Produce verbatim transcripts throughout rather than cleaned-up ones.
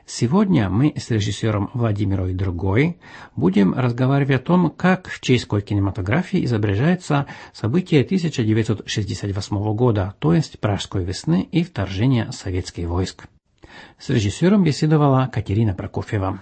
Сегодня мы с режиссером Владимиром Дыргой будем разговаривать о том, как в чешской кинематографии изображаются события тысяча девятьсот шестьдесят восьмого года, то есть Пражской весны и вторжения советских войск. С режиссером беседовала Катерина Прокофьева.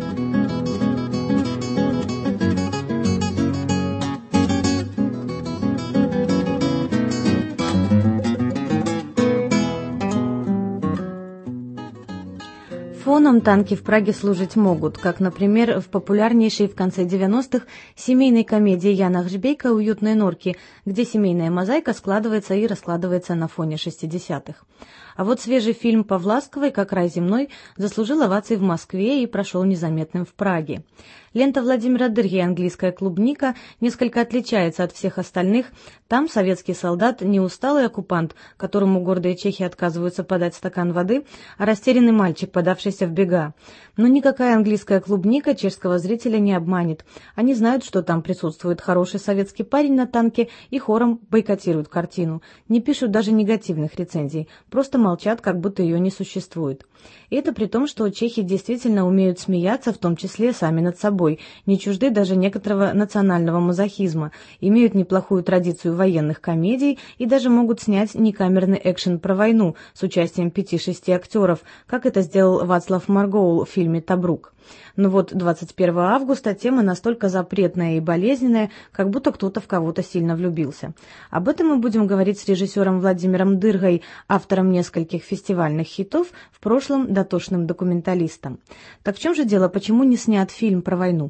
Фоном танки в Праге служить могут, как, например, в популярнейшей в конце девяностых семейной комедии Яна Гжбейка «Уютные норки», где семейная мозаика складывается и раскладывается на фоне шестидесятых. А вот свежий фильм Павласковой «Как рай земной» заслужил овации в Москве и прошел незаметным в Праге. Лента Владимира Дырги «Английская клубника» несколько отличается от всех остальных. Там советский солдат не усталый оккупант, которому гордые чехи отказываются подать стакан воды, а растерянный мальчик, подавшийся в бега. Но никакая английская клубника чешского зрителя не обманет. Они знают, что там присутствует хороший советский парень на танке и хором бойкотируют картину. Не пишут даже негативных рецензий, просто молчат, как будто ее не существует. И это при том, что чехи действительно умеют смеяться, в том числе сами над собой, не чужды даже некоторого национального мазохизма, имеют неплохую традицию военных комедий и даже могут снять некамерный экшен про войну с участием пяти-шести актеров, как это сделал Вацлав Маргоул в фильме «Табрук». Но вот двадцать первого августа тема настолько запретная и болезненная, как будто кто-то в кого-то сильно влюбился. Об этом мы будем говорить с режиссером Владимиром Дыргой, автором нескольких фестивальных хитов, в прошлом дотошным документалистом. Так в чем же дело, почему не снят фильм про войну?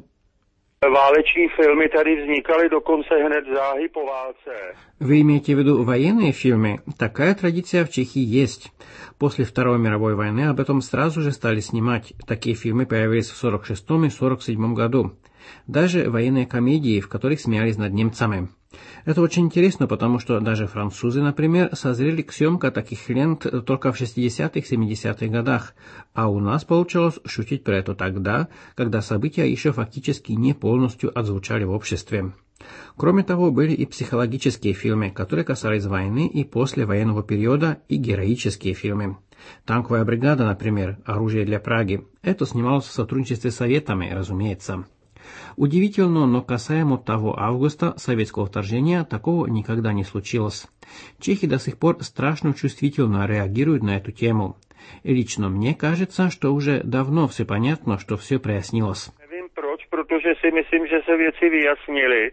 Váleční filmy tady vznikaly dokonce hned záhy po válce. Вы имеете в виду военные фильмы? Такая традиция в Чехии есть. После Второй мировой войны об этом сразу же стали снимать. Такие фильмы появились в сорок шестом и сорок седьмом году. Даже военные комедии, в которых смеялись над немцами. Это очень интересно, потому что даже французы, например, созрели к съемке таких лент только в шестидесятых-семидесятых годах, а у нас получалось шутить про это тогда, когда события еще фактически не полностью отзвучали в обществе. Кроме того, были и психологические фильмы, которые касались войны и послевоенного периода, и героические фильмы. «Танковая бригада», например, «Оружие для Праги». Это снималось в сотрудничестве с Советами, разумеется. Удивительно, но касаемо того августа советского вторжения такого никогда не случилось. Чехи до сих пор страшно чувствительно реагируют на эту тему. И лично мне кажется, что уже давно все понятно, что все прояснилось. Nevím proč, protože si myslím, že se věci vyjasnily.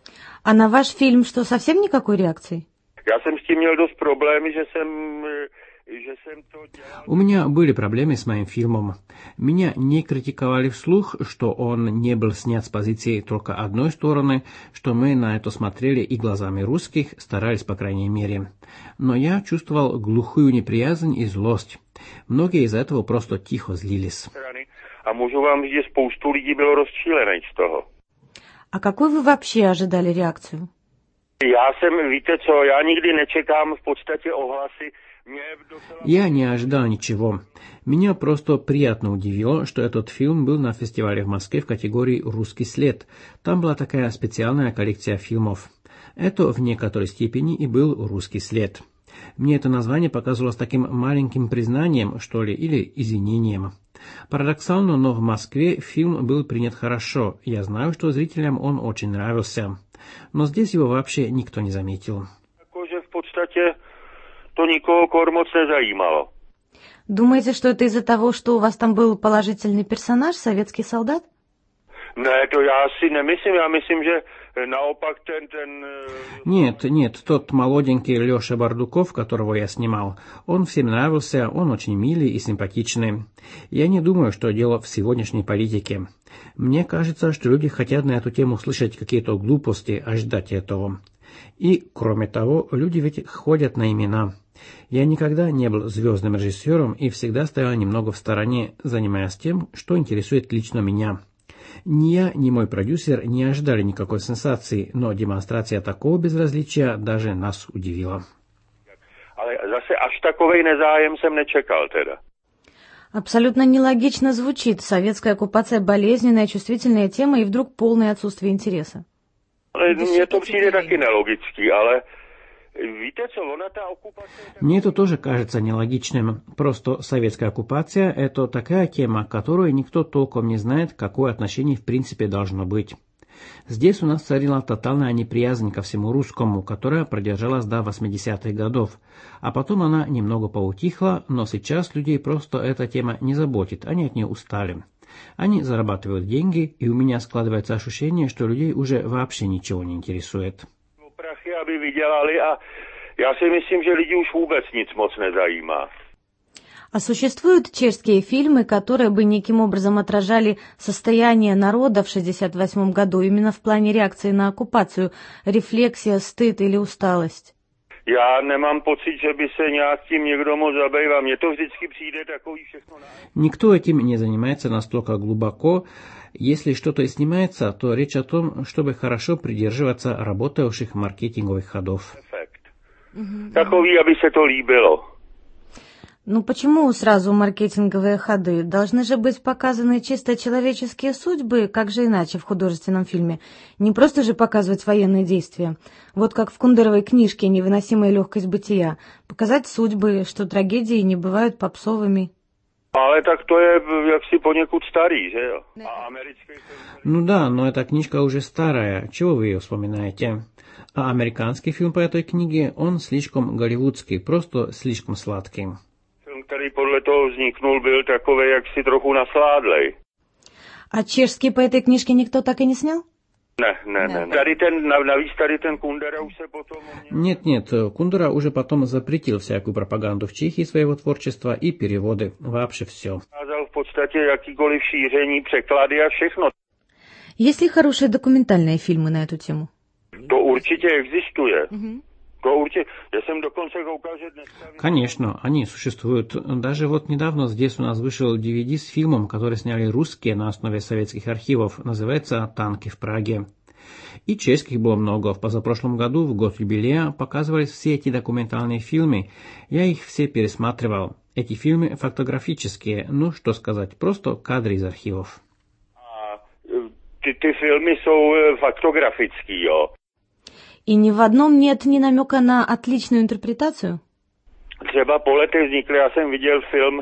А на ваш фильм что, совсем никакой реакции? Já jsem s tím měl dost problémy, že jsem... У меня были проблемы с моим фильмом. Меня не критиковали вслух, что он не был снят с позиции только одной стороны, что мы на это смотрели и глазами русских, старались по крайней мере. Но я чувствовал глухую неприязнь и злость. Многие из-за этого просто тихо злились. А můžu vám říct, že spoustu lidí bylo rozčílených z toho. А какой вы вообще ожидали реакцию? Já jsem, víte co, já nikdy nečekám v podstatě ohlasy. Я не ожидал ничего. Меня просто приятно удивило, что этот фильм был на фестивале в Москве в категории «Русский след». Там была такая специальная коллекция фильмов. Это в некоторой степени и был «Русский след». Мне это название показалось таким маленьким признанием, что ли, или извинением. Парадоксально, но в Москве фильм был принят хорошо. Я знаю, что зрителям он очень нравился. Но здесь его вообще никто не заметил. В подстате... то никого кормоц не заимало. Думаете, что это из-за того, что у вас там был положительный персонаж, советский солдат? Не, то я си не myslím, я myslím, že naopak ten, ten... Нет, нет, тот молоденький Леша Бардуков, которого я снимал, он всем нравился, он очень милый и симпатичный. Я не думаю, что дело в сегодняшней политике. Мне кажется, что люди хотят на эту тему слышать какие-то глупости, а ждать этого. И, кроме того, люди ведь ходят на имена. Я никогда не был звездным режиссером и всегда стоял немного в стороне, занимаясь тем, что интересует лично меня. Ни я, ни мой продюсер не ожидали никакой сенсации, но демонстрация такого безразличия даже нас удивила. Ale zase až takovej nezájem jsem nečekal teda. Абсолютно нелогично звучит. Советская оккупация — болезненная, чувствительная тема, и вдруг полное отсутствие интереса. Mně to přijde taky nelogický, ale Мне это тоже кажется нелогичным. Просто советская оккупация – это такая тема, которую никто толком не знает, какое отношение в принципе должно быть. Здесь у нас царила тотальная неприязнь ко всему русскому, которая продержалась до восьмидесятых годов. А потом она немного поутихла, но сейчас людей просто эта тема не заботит, они от нее устали. Они зарабатывают деньги, и у меня складывается ощущение, что людей уже вообще ничего не интересует. Já si myslím, že lidi už vůbec nic moc nezajímá. А существуют чешские фильмы, которые бы неким образом отражали состояние народа в шестьдесят восьмом году, именно в плане реакции на оккупацию, рефлексия, стыд или усталость? Já nemám pocit, že by se nějak tím někdo moc zabýval. Mně to vždycky přijde takový všechno. Никто этим не занимается настолько глубоко. Если что-то и снимается, то речь о том, чтобы хорошо придерживаться работающих маркетинговых ходов. Takový, aby se to líbilo. Ну почему сразу маркетинговые ходы? Должны же быть показаны чисто человеческие судьбы, как же иначе в художественном фильме? Не просто же показывать военные действия. Вот как в Кундеровой книжке «Невыносимая легкость бытия». Показать судьбы, что трагедии не бывают попсовыми. Ale tak to je jaksi poněkud starý, že jo? A americký film... Ну да, но эта книжка уже старая. Чего вы ее вспоминаете? А американский фильм по этой книге, он слишком голливудский, просто слишком сладкий. Film, který podle toho vzniknul, byl takovej jaksi trochu nasládlej. А чешский по этой книжке никто так и не снял? Ne, ne, ne. ne. Tady ten, navíc tady ten Kundera už se potom... Нет, нет, Кундера уже потом запретил всякую пропаганду в Чехии своего творчества и переводы, вообще все. Ukázal v podstatě jakýkoliv šíření, překlady a všechno. Есть ли хорошие документальные фильмы на эту тему? To určitě existuje. Mm-hmm. To určitě. Já jsem dokonce koukal, že dneska... Конечно, они существуют. Даже вот недавно здесь у нас вышел ди ви ди с фильмом, который сняли русские на основе советских архивов. Называется «Танки в Праге». И чешских было много. В позапрошлом году, в год юбилея, показывались все эти документальные фильмы. Я их все пересматривал. Эти фильмы фотографические. Ну, что сказать, просто кадры из архивов. A ty, ty filmy jsou fotografický, jo. И ни в одном нет ни намека на отличную интерпретацию? Třeba po letech vznikly, já jsem viděl film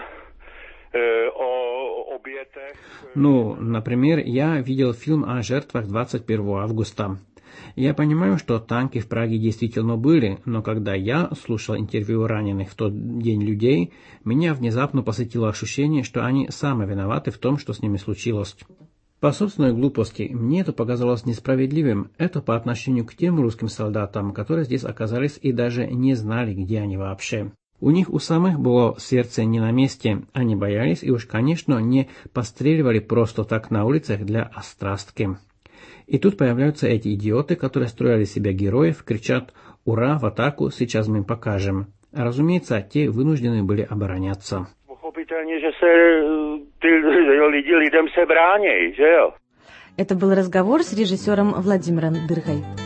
e, o obětech. Ну, например, я видел фильм о жертвах двадцать первого августа. Я понимаю, что танки в Праге действительно были, но когда я слушал интервью раненых в тот день людей, меня внезапно посетило ощущение, что они сами виноваты в том, что с ними случилось. По собственной глупости, мне это показалось несправедливым. Это по отношению к тем русским солдатам, которые здесь оказались и даже не знали, где они вообще. У них у самых было сердце не на месте, они боялись и уж, конечно, не постреливали просто так на улицах для острастки. И тут появляются эти идиоты, которые строили себя героев, кричат «Ура, в атаку, сейчас мы им покажем». Разумеется, те вынуждены были обороняться. Pochopitelně, že se ty lidi lidem se bráněj, že jo? Это был разговор с режиссером Владимиром Дыргой.